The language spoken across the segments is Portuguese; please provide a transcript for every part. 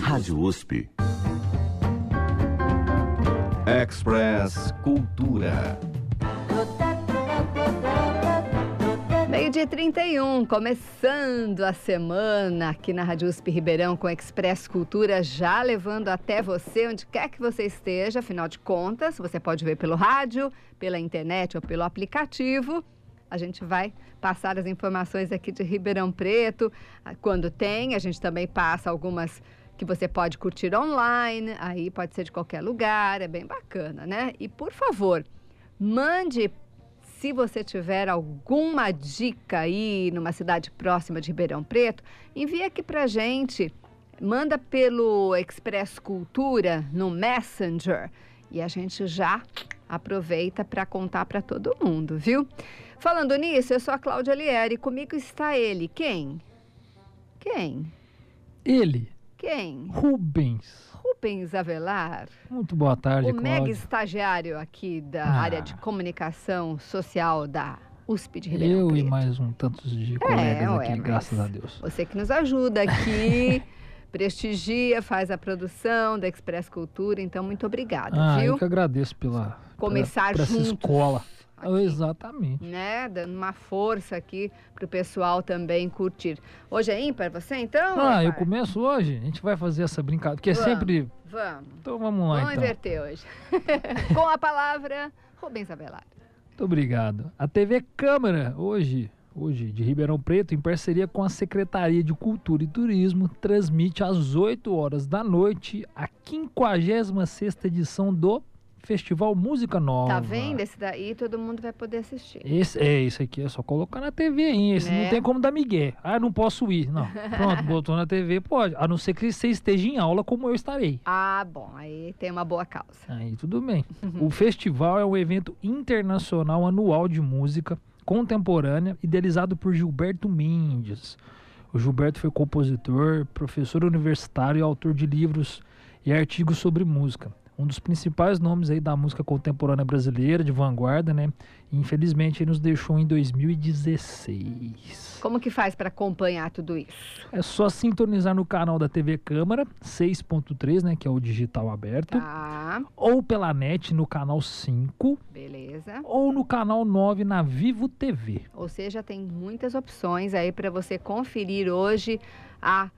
Rádio USP. Express Cultura. 12h31, começando a semana aqui na Rádio USP Ribeirão com Express Cultura, já levando até você, onde quer que você esteja. Afinal de contas, você pode ver pelo rádio, pela internet ou pelo aplicativo. A gente vai passar as informações aqui de Ribeirão Preto. Quando tem, a gente também passa algumas que você pode curtir online, aí pode ser de qualquer lugar, é bem bacana, né? E, por favor, mande, se você tiver alguma dica aí numa cidade próxima de Ribeirão Preto, envie aqui pra gente, manda pelo Express Cultura no Messenger e a gente já aproveita para contar para todo mundo, viu? Falando nisso, eu sou a Cláudia Lieri, comigo está ele. Quem? Ele. Quem? Rubens Avelar. Muito boa tarde, o Cláudia. mega estagiário aqui da área de comunicação social da USP de Ribeirão Preto. Eu e mais tantos de colegas aqui, graças a Deus. Você que nos ajuda aqui, prestigia, faz a produção da Express Cultura, então muito obrigada, viu? Eu que agradeço Começar por juntos. essa escola. Aqui, exatamente. Né? Dando uma força aqui pro pessoal também curtir. Hoje é ímpar você, então? Eu começo hoje. A gente vai fazer essa brincadeira, porque sempre... Vamos. Então vamos lá, Vamos inverter hoje. Com a palavra, Rubens Avelar. Muito obrigado. A TV Câmara, hoje de Ribeirão Preto, em parceria com a Secretaria de Cultura e Turismo, transmite às 8 horas da noite a 56ª edição do Festival Música Nova. Tá vendo? Esse daí todo mundo vai poder assistir. Esse aqui é só colocar na TV, hein? Esse não tem como dar migué. Não posso ir. Não. Pronto, botou na TV, pode. A não ser que você esteja em aula como eu estarei. Bom. Aí tem uma boa causa. Aí tudo bem. O festival é um evento internacional anual de música contemporânea, idealizado por Gilberto Mendes. O Gilberto foi compositor, professor universitário e autor de livros e artigos sobre música. Um dos principais nomes aí da música contemporânea brasileira, de vanguarda, né? E, infelizmente, ele nos deixou em 2016. Como que faz para acompanhar tudo isso? É só sintonizar no canal da TV Câmara, 6.3, né? Que é o digital aberto. Tá. Ou pela net no canal 5. Beleza. Ou no canal 9 na Vivo TV. Ou seja, tem muitas opções aí para você conferir hoje a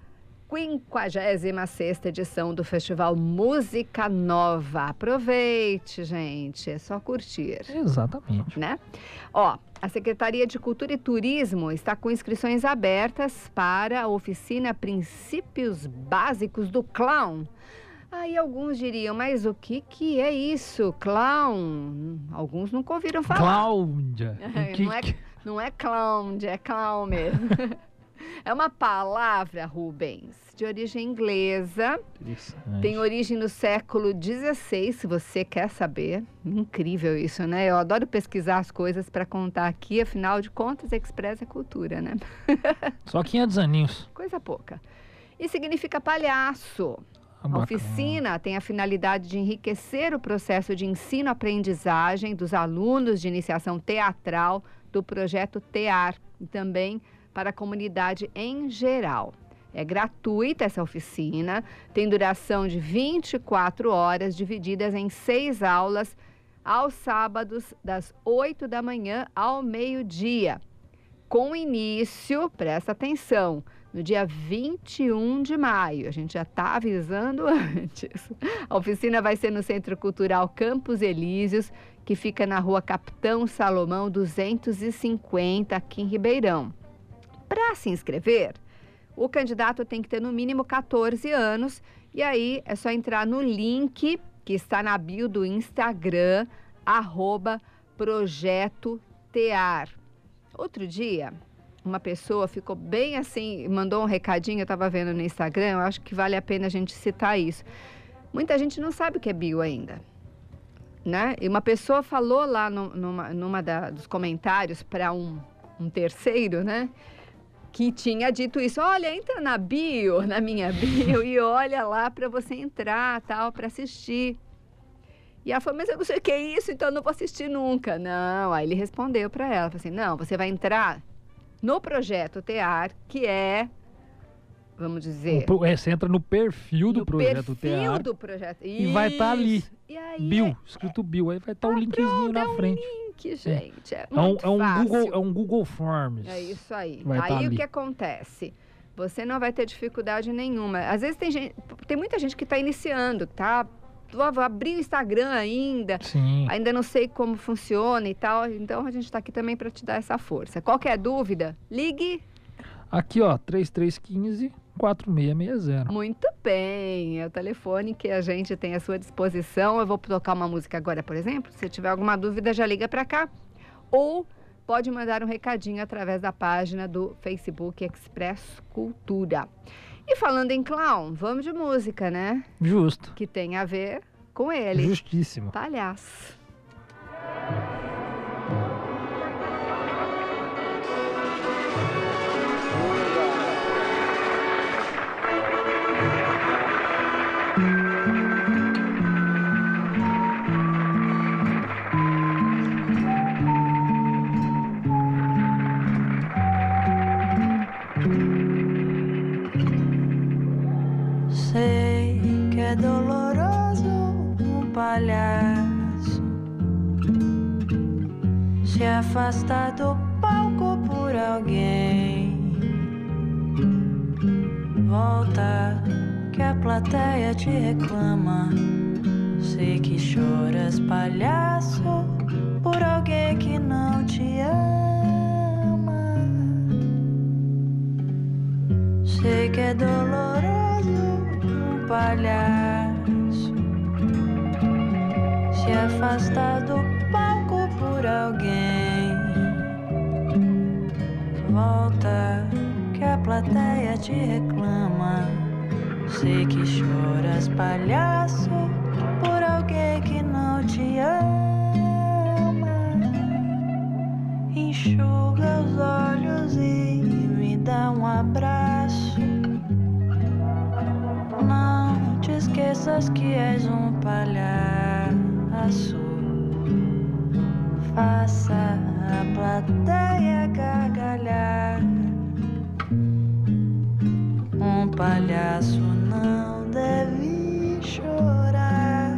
56ª edição do Festival Música Nova. Aproveite, gente, é só curtir. Exatamente. Né? A Secretaria de Cultura e Turismo está com inscrições abertas para a oficina Princípios Básicos do Clown. Aí alguns diriam, mas o que é isso, clown? Alguns nunca ouviram falar. Cláudia. Não é clown, é clown mesmo. É uma palavra, Rubens, de origem inglesa. Tem origem no século XVI, se você quer saber. Incrível isso, né? Eu adoro pesquisar as coisas para contar aqui. Afinal de contas, Express é cultura, né? Só 500 aninhos. Coisa pouca. E significa palhaço. A oficina tem a finalidade de enriquecer o processo de ensino-aprendizagem dos alunos de iniciação teatral do projeto TEAR e também para a comunidade em geral. É gratuita essa oficina, tem duração de 24 horas, divididas em 6 aulas, aos sábados, das 8 da manhã ao meio-dia. Com início, presta atenção, no dia 21 de maio. A gente já está avisando antes. A oficina vai ser no Centro Cultural Campos Elíseos, que fica na rua Capitão Salomão 250, aqui em Ribeirão. Para se inscrever, o candidato tem que ter no mínimo 14 anos e aí é só entrar no link que está na bio do Instagram, @projetotear. Outro dia, uma pessoa ficou bem assim, mandou um recadinho, eu estava vendo no Instagram, eu acho que vale a pena a gente citar isso. Muita gente não sabe o que é bio ainda, né? E uma pessoa falou lá dos comentários para um terceiro, né? Que tinha dito isso, olha, entra na minha bio e olha lá para você entrar, tal, para assistir. E ela falou, mas eu não sei o que é isso, então eu não vou assistir nunca. Não, aí ele respondeu para ela, falou assim, não, você vai entrar no projeto TEAR, que é vamos dizer... Você entra no perfil do Projeto Tear. E vai estar ali, e aí, Bill, escrito Bill. Aí vai estar o linkzinho na frente. Link, gente. É muito fácil. É um Google Forms. É isso aí. Vai aí o ali. que acontece? Você não vai ter dificuldade nenhuma. Às vezes tem muita gente que está iniciando, tá? Vou abrir o Instagram ainda. Sim. Ainda não sei como funciona e tal. Então a gente está aqui também para te dar essa força. Qualquer dúvida, ligue. Aqui, ó, 3315-4660. Muito bem, é o telefone que a gente tem à sua disposição. Eu vou tocar uma música agora, por exemplo. Se tiver alguma dúvida, já liga para cá. Ou pode mandar um recadinho através da página do Facebook Express Cultura. E falando em clown, vamos de música, né? Justo. Que tem a ver com ele. Justíssimo. Palhaço. Sei que é doloroso um palhaço se afastar do palco por alguém. Volta que a plateia te reclama. Sei que choras, palhaço, por alguém que não te ama. Sei que é doloroso um palhaço se afastar do palco por alguém. Volta que a plateia te reclama. Sei que choras, palhaço, por alguém que não te ama. Enxuga os olhos e me dá um abraço. Não te esqueças que és um palhaço. Faça a plateia gargalhar. Um palhaço não deve chorar.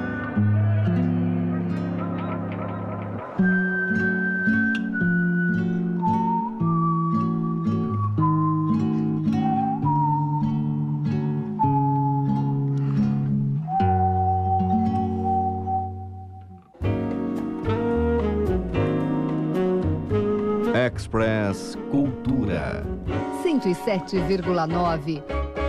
Express Cultura. 107,9.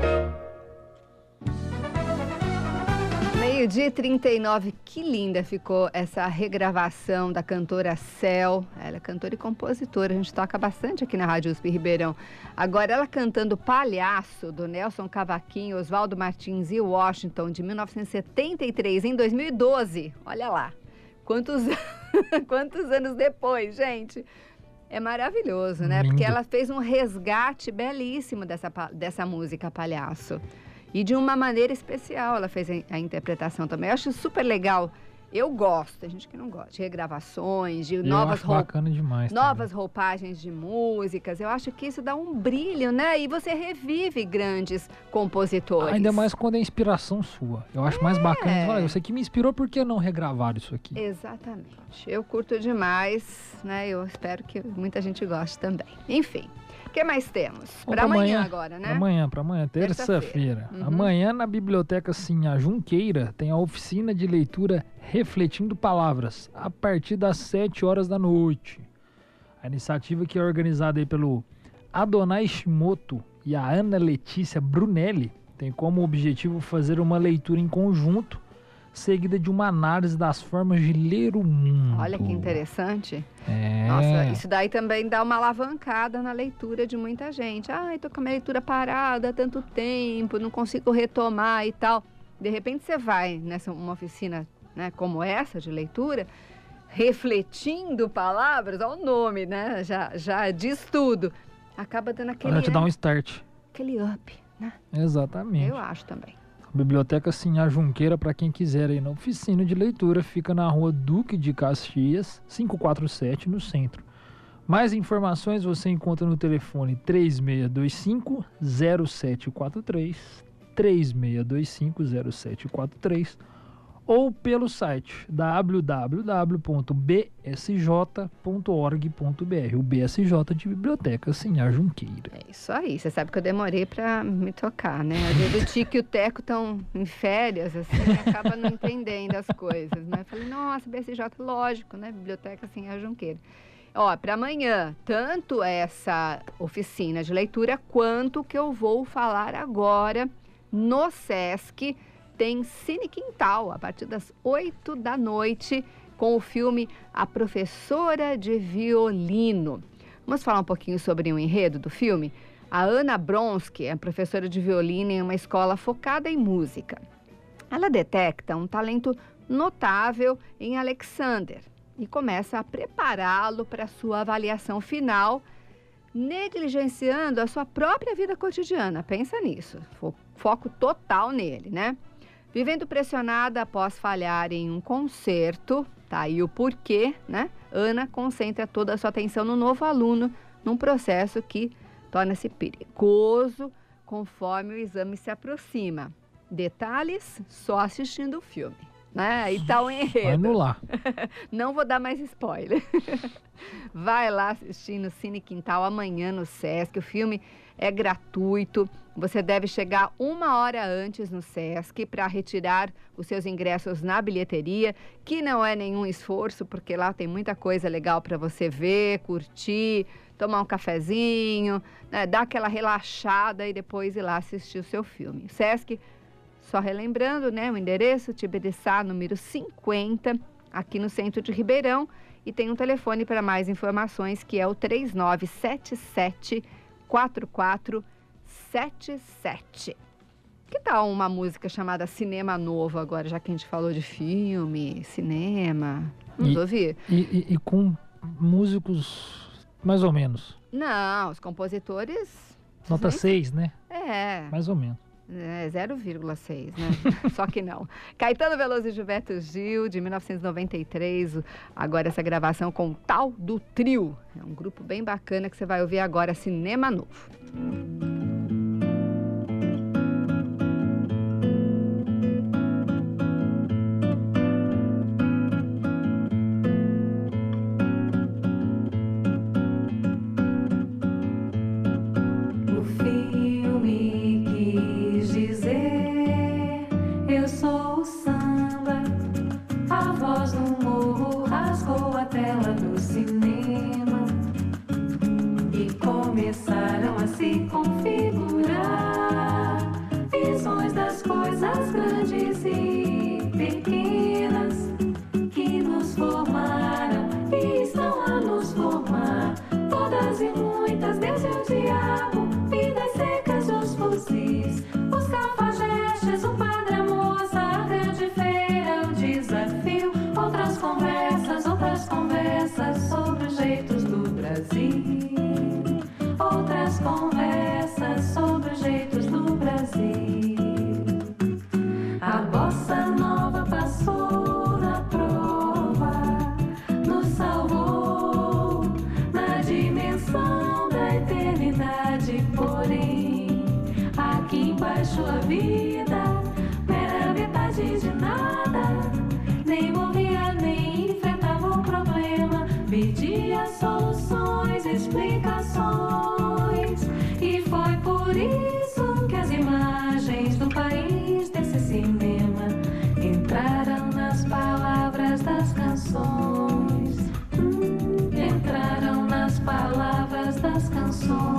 Meio-dia 39, que linda ficou essa regravação da cantora Cel. Ela é cantora e compositora, a gente toca bastante aqui na Rádio USP Ribeirão. Agora ela cantando Palhaço, do Nelson Cavaquinho, Oswaldo Martins e Washington, de 1973, em 2012. Olha lá, quantos anos depois, gente. É maravilhoso, né? Lindo. Porque ela fez um resgate belíssimo dessa música Palhaço. E de uma maneira especial ela fez a interpretação também. Eu acho super legal. Eu gosto, tem gente que não gosta, de regravações, de bacana demais novas roupagens de músicas. Eu acho que isso dá um brilho, né? E você revive grandes compositores. Ainda mais quando é inspiração sua. Eu acho mais bacana. Olha, você que me inspirou, por que não regravar isso aqui? Exatamente. Eu curto demais, né? Eu espero que muita gente goste também. Enfim. O que mais temos? Para amanhã agora, né? Para amanhã, terça-feira. Uhum. Amanhã, na Biblioteca Sinhá Junqueira, tem a oficina de leitura Refletindo Palavras, a partir das 7 horas da noite. A iniciativa que é organizada aí pelo Adonai Shimoto e a Ana Letícia Brunelli tem como objetivo fazer uma leitura em conjunto, seguida de uma análise das formas de ler o mundo. Olha que interessante. É. Nossa, isso daí também dá uma alavancada na leitura de muita gente. Ai, tô com a minha leitura parada há tanto tempo, não consigo retomar e tal. De repente você vai nessa uma oficina, né, como essa de leitura, refletindo palavras, olha o nome, né? Já diz tudo. Acaba dando aquele... Ela te dá um start. Aquele up, né? Exatamente. Eu acho também. Biblioteca Sinhá Junqueira, para quem quiser ir na oficina de leitura, fica na rua Duque de Caxias, 547, no centro. Mais informações você encontra no telefone 3625-0743, 3625-0743, ou pelo site www.bsj.org.br, o BSJ de Biblioteca Sinhá Junqueira. É isso aí, você sabe que eu demorei para me tocar, né? Às vezes o Tico e o Teco estão em férias, assim, acaba não entendendo as coisas, né? Eu falei, nossa, BSJ, lógico, né? Biblioteca Sinhá Junqueira. Ó, para amanhã, tanto essa oficina de leitura quanto o que eu vou falar agora no Sesc, tem Cine Quintal, a partir das 8 da noite, com o filme A Professora de Violino. Vamos falar um pouquinho sobre o enredo do filme? A Ana Bronski é professora de violino em uma escola focada em música. Ela detecta um talento notável em Alexander e começa a prepará-lo para a sua avaliação final, negligenciando a sua própria vida cotidiana. Pensa nisso, foco total nele, né? Vivendo pressionada após falhar em um concerto, tá aí o porquê, né? Ana concentra toda a sua atenção no novo aluno, num processo que torna-se perigoso conforme o exame se aproxima. Detalhes só assistindo o filme, né? Aí tá o enredo. Vamos lá. Não vou dar mais spoiler. Vai lá assistir no Cine Quintal amanhã no Sesc. O filme é gratuito. Você deve chegar 1 hora antes no Sesc para retirar os seus ingressos na bilheteria, que não é nenhum esforço, porque lá tem muita coisa legal para você ver, curtir, tomar um cafezinho, né, dar aquela relaxada e depois ir lá assistir o seu filme. Sesc, só relembrando, né, o endereço, Tibiriçá, número 50, aqui no centro de Ribeirão, e tem um telefone para mais informações, que é o 3977-4477. Que tal uma música chamada Cinema Novo agora, já que a gente falou de filme, cinema? Vamos ouvir? E com músicos mais ou menos. Não, os compositores... Nota 6, né? É. Mais ou menos. É 0,6, né? Só que não. Caetano Veloso e Gilberto Gil, de 1993. Agora essa gravação com o Tal do Trio. É um grupo bem bacana que você vai ouvir agora, Cinema Novo. Sua vida não era metade de nada, nem morria, nem enfrentava o problema, pedia soluções, explicações, e foi por isso que as imagens do país desse cinema entraram nas palavras das canções, entraram nas palavras das canções.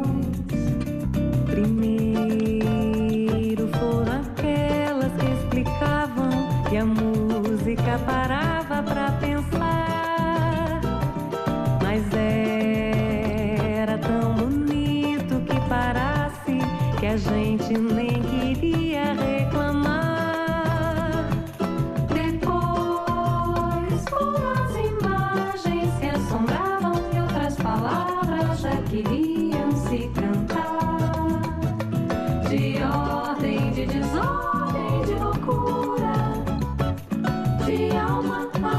Que a música parava pra pensar, mas era tão bonito que parasse, que a gente nem queria reclamar. Depois foram as imagens, se assombravam e outras palavras já queriam se cantar, de ordem, de desordem, de loucura, de alma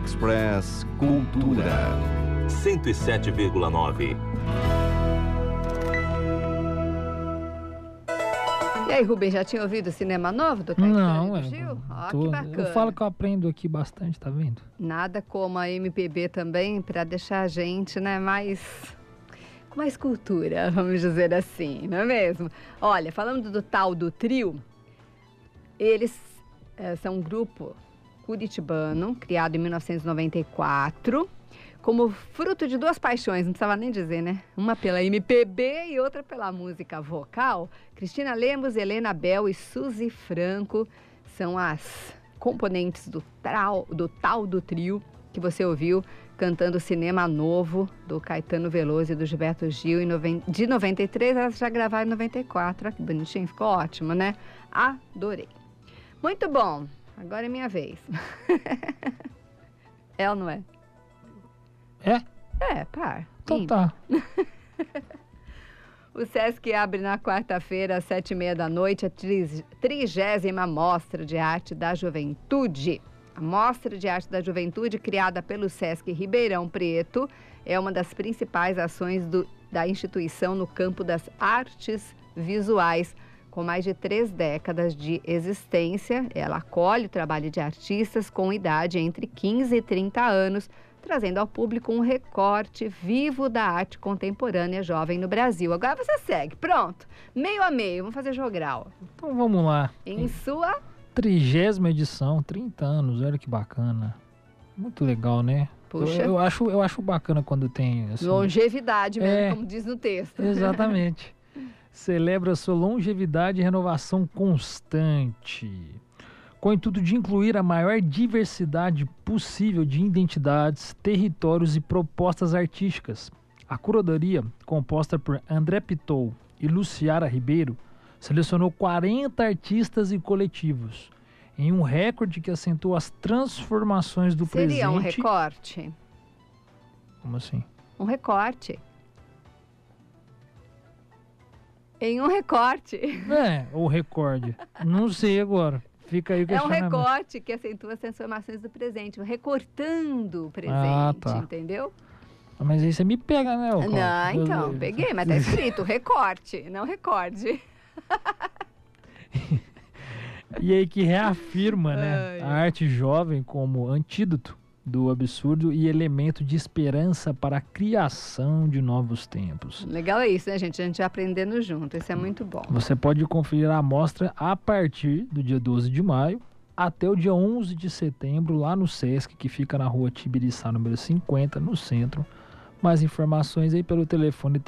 Express Cultura. 107,9. E aí, Rubem, já tinha ouvido o Cinema Novo do Caetano Não, e do Gil? Ó, tô- que bacana. eu falo que eu aprendo aqui bastante, tá vendo? Nada como a MPB também, para deixar a gente, né, com mais cultura, vamos dizer assim, não é mesmo? Olha, falando do tal do trio, eles são um grupo curitibano, criado em 1994, como fruto de duas paixões, não precisava nem dizer, né? Uma pela MPB e outra pela música vocal. Cristina Lemos, Helena Bel e Suzy Franco são as componentes do tal do trio que você ouviu cantando Cinema Novo, do Caetano Veloso e do Gilberto Gil, de 93, elas já gravaram em 94. Olha que bonitinho, ficou ótimo, né? Adorei. Muito bom, agora é minha vez. É ou não é? É? É, par. Então tá. O Sesc abre na quarta-feira, às 7h30 da noite, a 30ª Mostra de Arte da Juventude. A Mostra de Arte da Juventude, criada pelo Sesc Ribeirão Preto, é uma das principais ações da instituição no campo das artes visuais. Com mais de 3 décadas de existência, ela acolhe o trabalho de artistas com idade entre 15 e 30 anos, trazendo ao público um recorte vivo da arte contemporânea jovem no Brasil. Agora você segue. Pronto. Meio a meio. Vamos fazer jogral. Então vamos lá. Em sua... 30ª edição, 30 anos, olha que bacana. Muito legal, né? Puxa. Eu acho bacana quando tem... Assim, longevidade mesmo, É. como diz no texto. exatamente. Celebra sua longevidade e renovação constante. Com o intuito de incluir a maior diversidade possível de identidades, territórios e propostas artísticas. A curadoria, composta por André Pitou e Luciara Ribeiro, selecionou 40 artistas e coletivos, em um recorde que acentua as transformações do presente... Seria um recorte? Como assim? Um recorte. Em um recorte. É, o recorde. Não sei agora. Fica aí o É um questionamento. recorte que acentua as transformações do presente, recortando o presente, Ah, tá. entendeu? Mas aí você me pega, né? ô Cláudio? Não, então, peguei, mas tá escrito recorte, não recorde. E aí que reafirma, né, Ai. a arte jovem como antídoto do absurdo e elemento de esperança para a criação de novos tempos. Legal é isso, né, gente? A gente vai aprendendo junto, isso é muito bom. Você pode conferir a amostra a partir do dia 12 de maio até o dia 11 de setembro lá no Sesc, que fica na rua Tibiriçá, número 50, no centro. Mais informações aí pelo telefone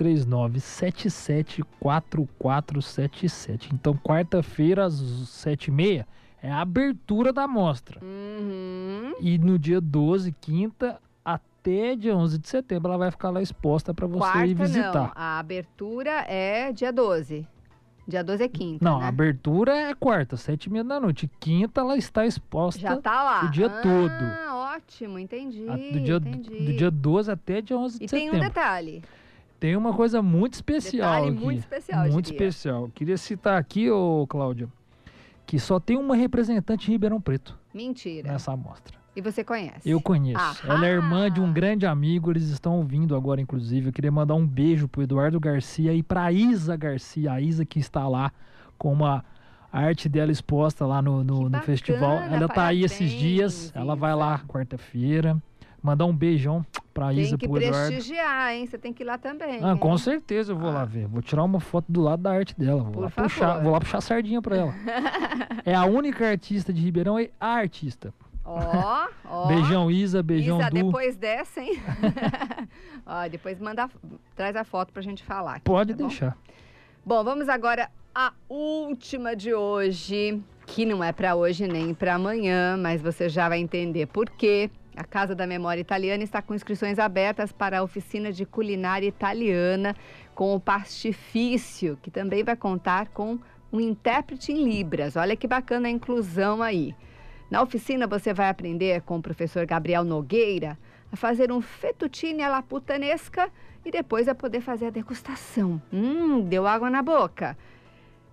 3977-4477. Então, quarta-feira, às 7h30, é a abertura da mostra. Uhum. E no dia 12, quinta, até dia 11 de setembro, ela vai ficar lá exposta para você Quarta ir visitar. não, a abertura é dia 12. Dia 12 é quinta, Não, né? a abertura é quarta, 7h30 da noite. Quinta, ela está exposta Já tá lá. o dia todo. Ah, ótimo, entendi, Do dia 12 até dia 11 de E tem setembro. um detalhe. Tem uma coisa muito especial Detalhe aqui. muito especial, eu Muito diria. especial. Queria citar aqui, ô Cláudia, que só tem uma representante de Ribeirão Preto Mentira. nessa amostra. E você conhece? Eu conheço. Ahá! Ela é irmã de um grande amigo, eles estão ouvindo agora, inclusive. Eu queria mandar um beijo pro Eduardo Garcia e pra Isa Garcia. A Isa que está lá com a arte dela exposta lá no bacana, festival. Ela tá aí esses parabéns, dias. Ela vai Isa. lá quarta-feira. Mandar um beijão pra Isa, Tem que pro Eduardo. prestigiar, hein? Você tem que ir lá também. Ah, hein? com certeza eu vou lá ver. Vou tirar uma foto do lado da arte dela. Por favor. Vou lá puxar a sardinha pra ela. É a única artista de Ribeirão e a artista. Ó. Beijão, Isa. Beijão, Isa, Du. depois dessa, hein? Ó, depois traz a foto pra gente falar. aqui, Pode tá bom? deixar. Bom, vamos agora à última de hoje, que não é para hoje nem para amanhã, mas você já vai entender por quê. A Casa da Memória Italiana está com inscrições abertas para a oficina de culinária italiana com o pastifício, que também vai contar com um intérprete em Libras. Olha que bacana a inclusão aí. Na oficina você vai aprender com o professor Gabriel Nogueira a fazer um fettuccine alla putanesca e depois a poder fazer a degustação. Deu água na boca.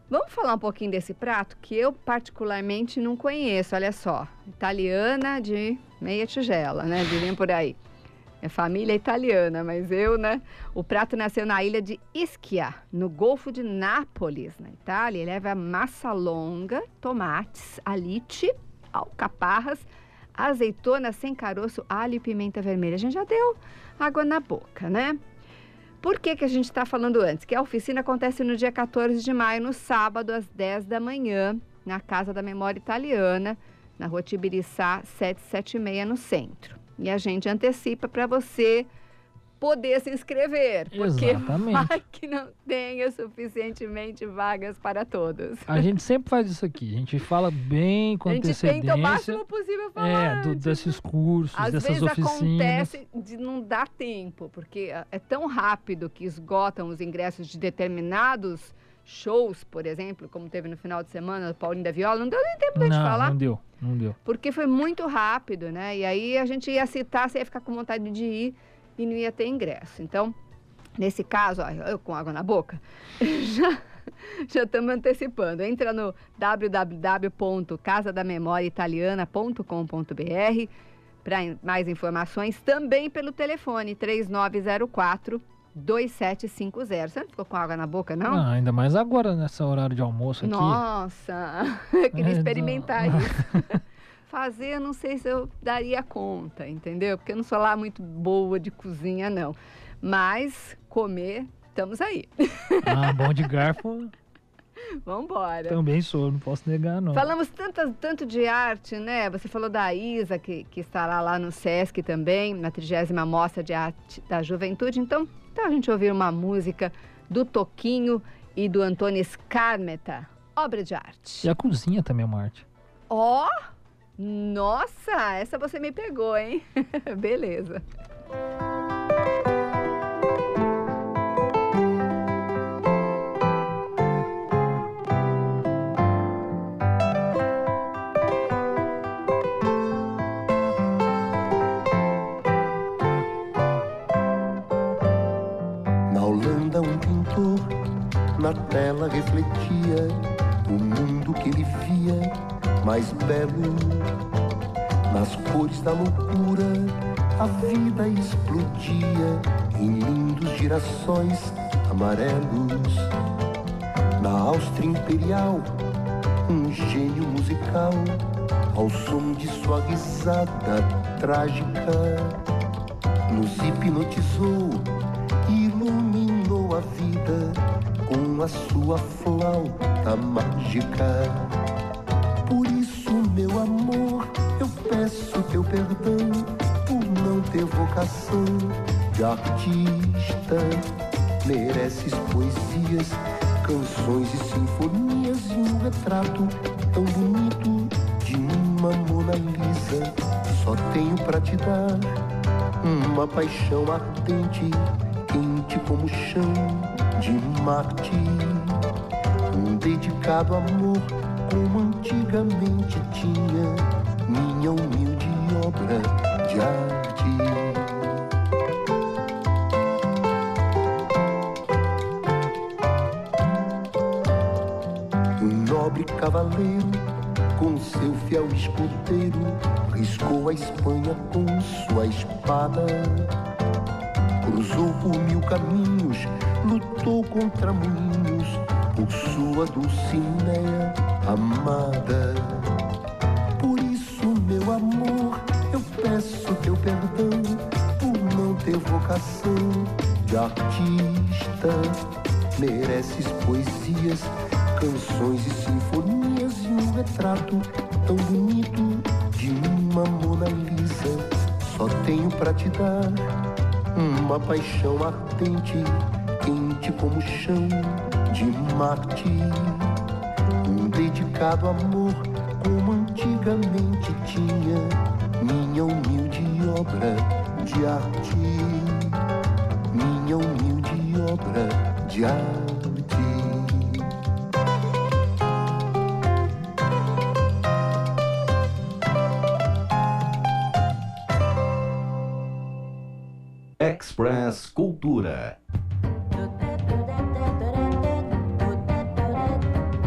Vamos falar um pouquinho desse prato que eu particularmente não conheço, olha só. Italiana de meia tigela, né? Diriam por aí. É família italiana, mas eu, né? O prato nasceu na ilha de Ischia, no Golfo de Nápoles, na Itália. Ele leva massa longa, tomates, alite, alcaparras, azeitona sem caroço, alho e pimenta vermelha. A gente já deu água na boca, né? Por que a gente está falando antes? Que a oficina acontece no dia 14 de maio, no sábado, às 10 da manhã, na Casa da Memória Italiana, na Rua Tibiriçá, 776, no centro. E a gente antecipa para você poder se inscrever, porque Exatamente. vai que não tenha suficientemente vagas para todos. A gente sempre faz isso aqui, a gente fala bem com A gente antecedência. tenta o máximo possível falar antes. Desses cursos, Às dessas vezes oficinas. acontece de não dar tempo, porque é tão rápido que esgotam os ingressos de determinados shows, por exemplo, como teve no final de semana, do Paulinho da Viola, não deu nem tempo de a gente falar. Não deu. Porque foi muito rápido, né? E aí a gente ia citar, você ia ficar com vontade de ir e não ia ter ingresso. Então, nesse caso, ó, eu com água na boca, já estamos antecipando. Entra no www.casadamemoriaitaliana.com.br para mais informações, também pelo telefone 3904-2750. Você não ficou com água na boca, não? Ah, ainda mais agora, nessa horário de almoço aqui. Nossa, eu queria experimentar isso. Fazer, eu não sei se eu daria conta, entendeu? Porque eu não sou lá muito boa de cozinha, não. Mas comer, estamos aí. Ah, bom de garfo Vamos embora. também sou, não posso negar, não. Falamos tanto de arte, né? Você falou da Isa, que estará lá no Sesc também, na 30ª Mostra de Arte da Juventude. Então a gente ouvir uma música do Toquinho e do Antônio Scarmeta, obra de arte. E a cozinha também é uma arte. Ó! Nossa, essa você me pegou, hein? Beleza. Na Holanda, um pintor na tela refletia o mundo que ele via mais belo. Nas cores da loucura, a vida explodia em lindos girassóis amarelos. Na Áustria Imperial, um gênio musical, ao som de sua risada trágica, nos hipnotizou e iluminou a vida com a sua flauta mágica. Por isso, meu amor, eu peço teu perdão por não ter vocação de artista. Mereces poesias, canções e sinfonias e um retrato tão bonito de uma Mona Lisa. Só tenho pra te dar uma paixão ardente, quente como o chão de Marte. Um dedicado amor como antigamente tinha, minha humilde obra de arte. Um nobre cavaleiro com seu fiel escudeiro riscou a Espanha com sua espada. Cruzou por 1000 caminhos, lutou contra moinhos por sua Dulcinea amada. Por isso, meu amor, eu peço teu perdão por não ter vocação de artista. Mereces poesias, canções e sinfonias e um retrato tão bonito de uma Mona Lisa. Só tenho pra te dar uma paixão ardente, quente como o chão de Marte. Um dedicado amor como antigamente tinha, minha humilde obra de arte. Minha humilde obra de arte. Express Cultura.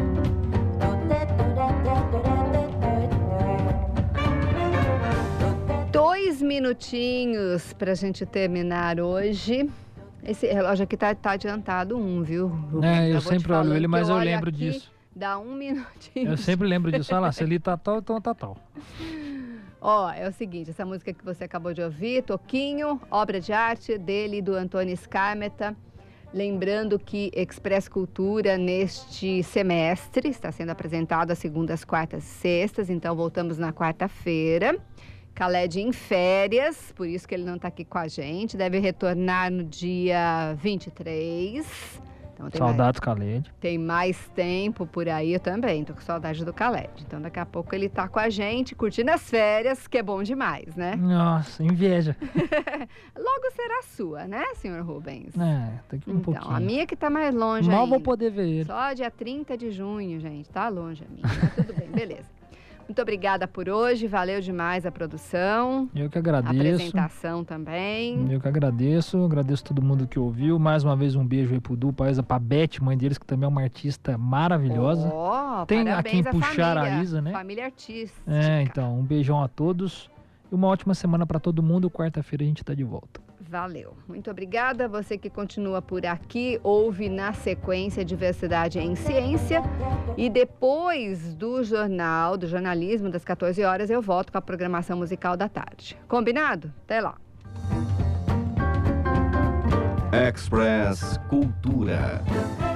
minutinhos pra gente terminar hoje. Esse relógio aqui tá adiantado viu, Rubem? Eu sempre olho ele, mas eu lembro disso. Dá 1 minutinho. Eu sempre lembro disso. Olha lá, se ele tá tal, então tá tal. Ó, é o seguinte, essa música que você acabou de ouvir, Toquinho, obra de arte dele e do Antônio Scameta. Lembrando que Express Cultura neste semestre está sendo apresentado às segundas, quartas e sextas, então voltamos na quarta-feira. Khaled em férias, por isso que ele não está aqui com a gente, deve retornar no dia 23. Então, saudades, Khaled. Tem mais tempo por aí, eu também tô com saudade do Khaled. Então daqui a pouco ele tá com a gente, curtindo as férias, que é bom demais, né? Nossa, inveja. Logo será sua, né, senhor Rubens? Daqui um pouquinho. Então, a minha que tá mais longe Mal ainda. vou poder ver ele. Só dia 30 de junho, gente, tá longe a minha. Mas tudo bem, beleza. Muito obrigada por hoje, valeu demais a produção. Eu que agradeço. A apresentação também. Eu que agradeço todo mundo que ouviu. Mais uma vez um beijo aí pro Du, pra Beth, mãe deles, que também é uma artista maravilhosa. Tem a quem puxar família, a Isa, né? Família artística. Então, um beijão a todos e uma ótima semana para todo mundo. Quarta-feira a gente tá de volta. Valeu. Muito obrigada. Você que continua por aqui, ouve na sequência Diversidade em Ciência. E depois do jornalismo, das 14 horas, eu volto com a programação musical da tarde. Combinado? Até lá. Express Cultura.